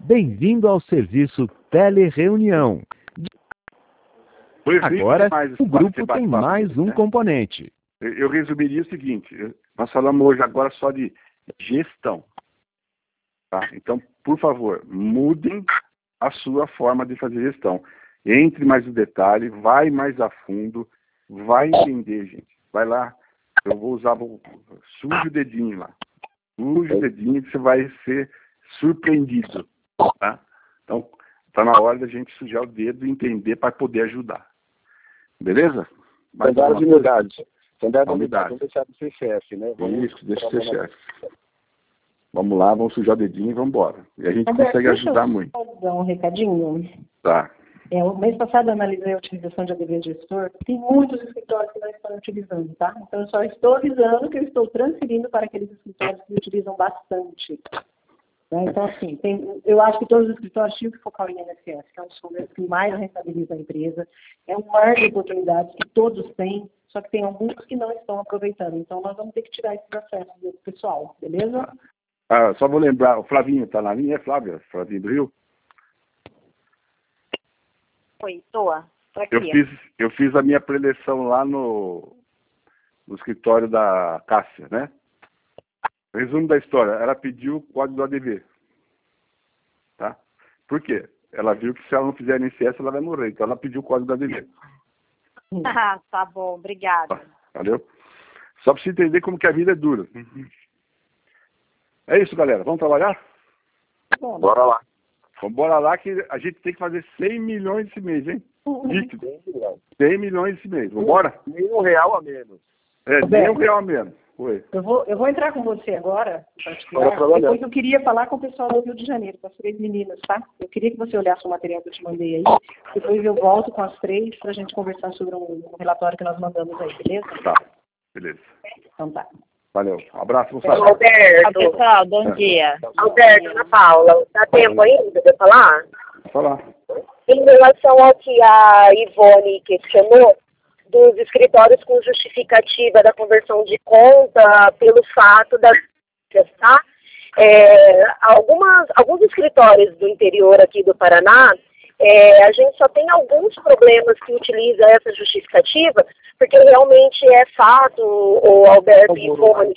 Bem-vindo ao serviço Telereunião. Agora, o grupo tem mais um componente. Eu resumiria o seguinte, nós falamos hoje agora só de gestão. Tá? Então, por favor, mudem a sua forma de fazer gestão. Entre mais no detalhe, vai mais a fundo, vai entender, gente. Vai lá, eu vou usar, suje o dedinho lá. Suje o dedinho que você vai ser surpreendido. Tá? Então, está na hora da gente sujar o dedo e entender para poder ajudar. Beleza? Standard de unidade. Standard de unidade. Vamos deixar de ser chefe, né? Isso, deixa de ser chefe. Vamos lá, vamos sujar o dedinho e vamos embora. E a gente consegue ajudar muito. Posso dar um recadinho? Tá. O mês passado eu analisei a utilização de ADV gestor. Tem muitos escritórios que não estão utilizando, tá? Então eu só estou avisando que eu estou transferindo para aqueles escritórios que utilizam bastante. Né? Então, assim, eu acho que todos os escritórios tinham que focar em INSS, que é um dos problemas que mais rentabiliza a empresa. É um mar de oportunidades que todos têm, só que tem alguns que não estão aproveitando. Então nós vamos ter que tirar esses acessos do pessoal, beleza? Só vou lembrar, o Flavinho está na linha, Flávia? Flavinho do Rio? Oi, tô aqui. Eu fiz a minha preleção lá no escritório da Cássia, né? Resumo da história, ela pediu o código do ADV. Tá? Por quê? Ela viu que se ela não fizer INSS, ela vai morrer. Então ela pediu o código do ADV. Ah, tá bom, obrigada. Valeu? Só para você entender como que a vida é dura. É isso, galera. Vamos trabalhar? Bora lá. Vamos bora lá que a gente tem que fazer 100 milhões esse mês, hein? Líquido. 100 milhões esse mês. Vamos embora? Nem R$1 a menos. Nem R$1 a menos. Oi. Eu vou entrar com você agora, em particular, depois eu queria falar com o pessoal do Rio de Janeiro, com as 3 meninas, tá? Eu queria que você olhasse o material que eu te mandei aí, depois eu volto com as 3 para a gente conversar sobre um relatório que nós mandamos aí, beleza? Tá, beleza. Então tá. Valeu. Um abraço, moçada. Alberto. Pessoal, bom dia. Alberto, Ana Paula, dá tempo ainda de eu falar? Vou falar. Em relação ao que a Ivone questionou, dos escritórios com justificativa da conversão de conta pelo fato da... Tá? Alguns escritórios do interior aqui do Paraná, a gente só tem alguns problemas que utiliza essa justificativa, porque realmente é fato, o Alberto e Ivone.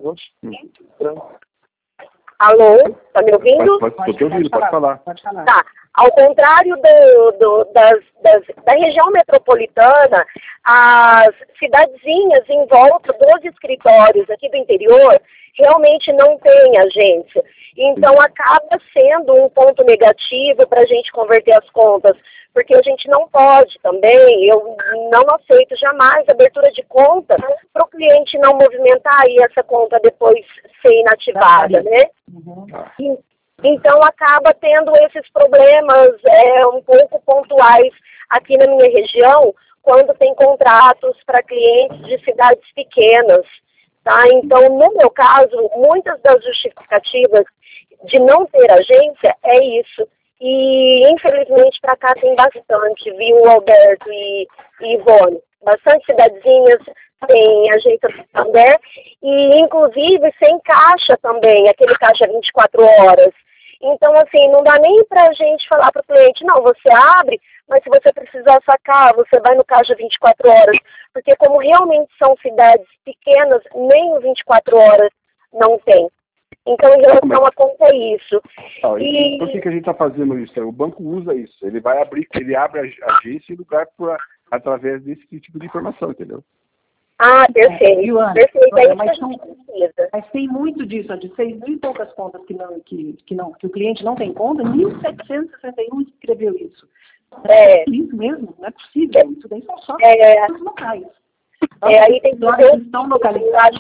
Alô, tá me ouvindo? Estou te ouvindo, pode falar. Tá. Ao contrário da região metropolitana, as cidadezinhas em volta dos escritórios aqui do interior realmente não têm agência. Então, acaba sendo um ponto negativo para a gente converter as contas, porque a gente não pode também, eu não aceito jamais abertura de conta para o cliente não movimentar e essa conta depois ser inativada, né? Então, acaba tendo esses problemas um pouco pontuais aqui na minha região, quando tem contratos para clientes de cidades pequenas. Tá? Então, no meu caso, muitas das justificativas de não ter agência é isso. E, infelizmente, para cá tem bastante, viu, Alberto e Ivone? Bastante cidadezinhas tem agência também, e, inclusive, sem caixa também, aquele caixa 24 horas. Então, assim, não dá nem para a gente falar para o cliente, não, você abre, mas se você precisar sacar, você vai no caixa 24 horas. Porque como realmente são cidades pequenas, nem o 24 horas não tem. Então, em relação a conta é isso. Por que a gente está fazendo isso? O banco usa isso. Ele abre a agência em lugar através desse tipo de informação, entendeu? Ah, perfeito. Perfeito, mas tem muito disso, de 6 mil e poucas contas que o cliente não tem conta, 1.761 escreveu isso. Isso mesmo? Não é possível. Isso daí são só os locais. Aí tem que estão localizados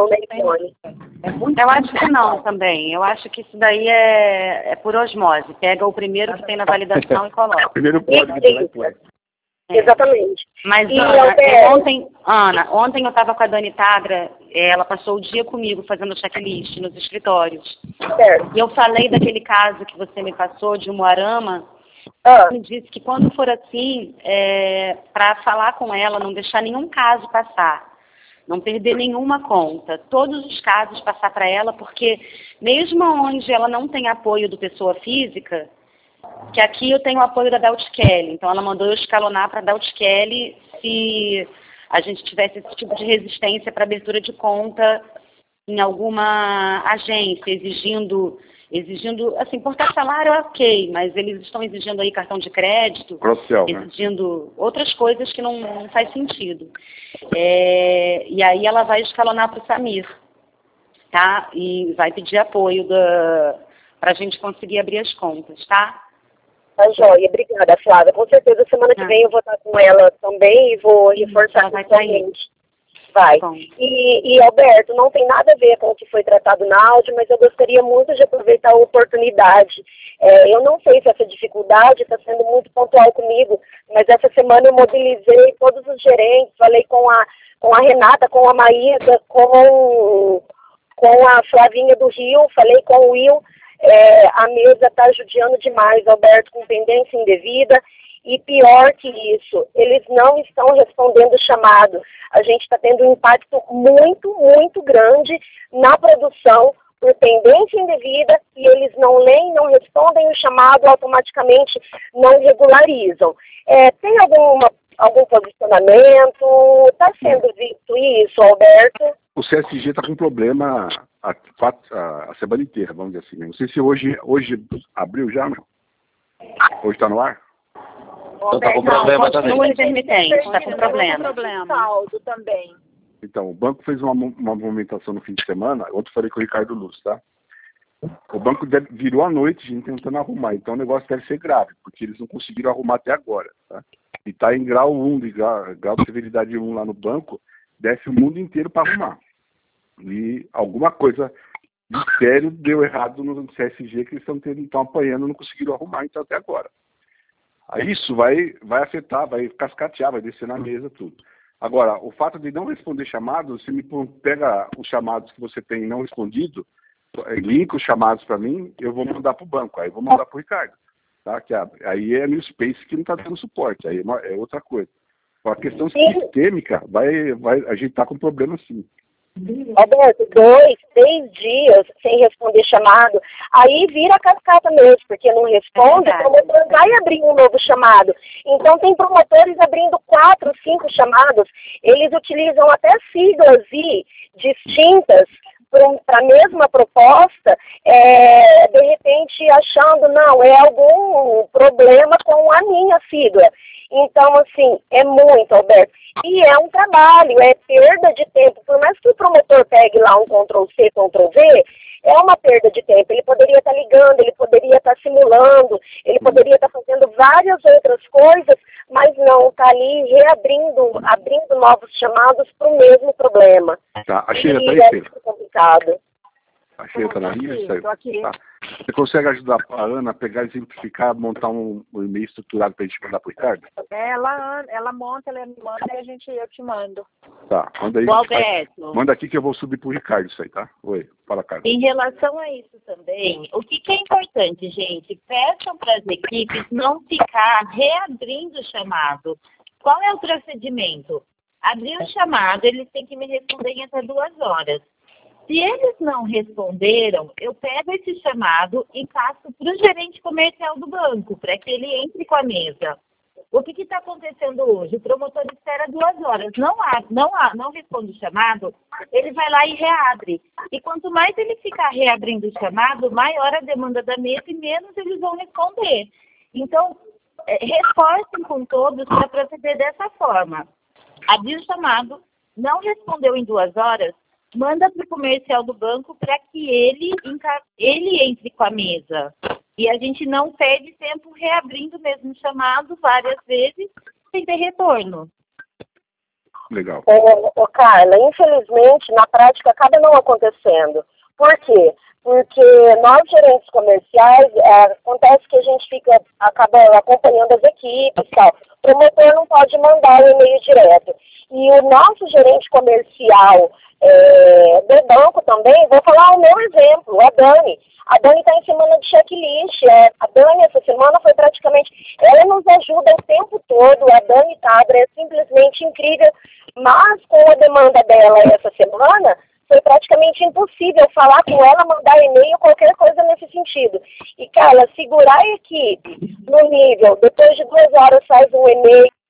Eu acho que não também. Eu acho que isso daí é por osmose. Pega o primeiro que tem na validação e coloca. Primeiro código. Exatamente. Mas, Ana, ontem eu estava com a Dani Tagra, ela passou o dia comigo fazendo checklist nos escritórios. Certo. E eu falei daquele caso que você me passou de Umuarama. Me disse que quando for assim, para falar com ela, não deixar nenhum caso passar. não perder nenhuma conta, todos os casos passar para ela, porque mesmo onde ela não tem apoio do pessoa física, que aqui eu tenho o apoio da Daut Kelly, então ela mandou eu escalonar para a Daut Kelly se a gente tivesse esse tipo de resistência para abertura de conta em alguma agência, exigindo, assim, portar salário é ok, mas eles estão exigindo aí cartão de crédito, exigindo outras coisas que não faz sentido. E aí ela vai escalonar para o Samir, tá? E vai pedir apoio para a gente conseguir abrir as contas, tá? Tá joia, obrigada, Flávia. Com certeza semana que vem eu vou estar com ela também e vou reforçar principalmente. Vai. E, Alberto, não tem nada a ver com o que foi tratado na áudio, mas eu gostaria muito de aproveitar a oportunidade. Eu não sei se essa dificuldade está sendo muito pontual comigo, mas essa semana eu mobilizei todos os gerentes, falei com a Renata, com a Maísa, com a Flavinha do Rio, falei com o Will. A mesa está judiando demais, Alberto, com pendência indevida. E pior que isso, eles não estão respondendo o chamado. A gente está tendo um impacto muito, muito grande na produção por pendência indevida e eles não leem, não respondem o chamado, automaticamente não regularizam. Tem algum posicionamento? Está sendo visto isso, Alberto? O CSG está com problema a semana inteira, vamos dizer assim. Não sei se hoje abriu já, não? Hoje está no ar? Então está com problema também. Continua intermitente, está com problema. Saldo também. Então, o banco fez uma movimentação no fim de semana, ontem falei com o Ricardo Luz, tá? O banco virou à noite, gente, tentando arrumar, então o negócio deve ser grave, porque eles não conseguiram arrumar até agora, tá? E está em grau 1, grau de severidade 1 lá no banco, desce o mundo inteiro para arrumar. E alguma coisa de sério deu errado no CSG, que eles estão apanhando, não conseguiram arrumar então até agora. Aí isso vai afetar, vai cascatear, vai descer na mesa, tudo. Agora, o fato de não responder chamados, você me pega os chamados que você tem não respondido, linka os chamados para mim, eu vou mandar para o banco, aí eu vou mandar para o Ricardo. Tá? Que aí é no Space que não está dando suporte, aí é outra coisa. A questão sistêmica, a gente está com problema sim. Alberto, 2, 3 dias sem responder chamado, aí vira cascata mesmo, porque não responde, o promotor vai abrir um novo chamado. Então tem promotores abrindo 4, 5 chamados, eles utilizam até siglas distintas para a mesma proposta, de repente achando, não, é algum problema com a minha sigla. Então, assim, é muito, Alberto. E é um trabalho, é perda de tempo. Por mais que o promotor pegue lá um Ctrl-C, Ctrl-V, é uma perda de tempo. Ele poderia estar ligando, ele poderia estar simulando, ele poderia estar fazendo várias outras coisas, mas não, está ali abrindo novos chamados para o mesmo problema. Tá, a Sheila está aí, Sheila. Complicado. A Sheila está na linha? Estou aqui. Tá. Você consegue ajudar a Ana a pegar, exemplificar, montar um e-mail estruturado para a gente mandar para o Ricardo? Ela monta, ela me manda e eu te mando. Tá, manda aí. Alberto. Manda aqui que eu vou subir para o Ricardo isso aí, tá? Oi, fala, Carlos. Em relação a isso também, o que é importante, gente? Peçam para as equipes não ficar reabrindo o chamado. Qual é o procedimento? Abrir o chamado, eles têm que me responder em até 2 horas. Se eles não responderam, eu pego esse chamado e passo para o gerente comercial do banco, para que ele entre com a mesa. O que está acontecendo hoje? O promotor espera 2 horas, não responde o chamado, ele vai lá e reabre. E quanto mais ele ficar reabrindo o chamado, maior a demanda da mesa e menos eles vão responder. Então, reforcem com todos para proceder dessa forma. Abrir o chamado, não respondeu em 2 horas, manda para o comercial do banco para que ele entre com a mesa. E a gente não perde tempo reabrindo o mesmo chamado várias vezes sem ter retorno. Legal. Carla, infelizmente, na prática, acaba não acontecendo. Por quê? Porque nós, gerentes comerciais, acontece que a gente acaba acompanhando as equipes e tal. O promotor não pode mandar o e-mail direto. E o nosso gerente comercial do banco também, vou falar o meu exemplo, a Dani. A Dani está em semana de checklist. A Dani, essa semana, foi praticamente... Ela nos ajuda o tempo todo. A Dani Tabra é simplesmente incrível. Mas, com a demanda dela essa semana, foi praticamente impossível falar com ela, mandar e-mail, qualquer coisa nesse sentido. E, cara, segurar a equipe no nível, depois de 2 horas faz um e-mail,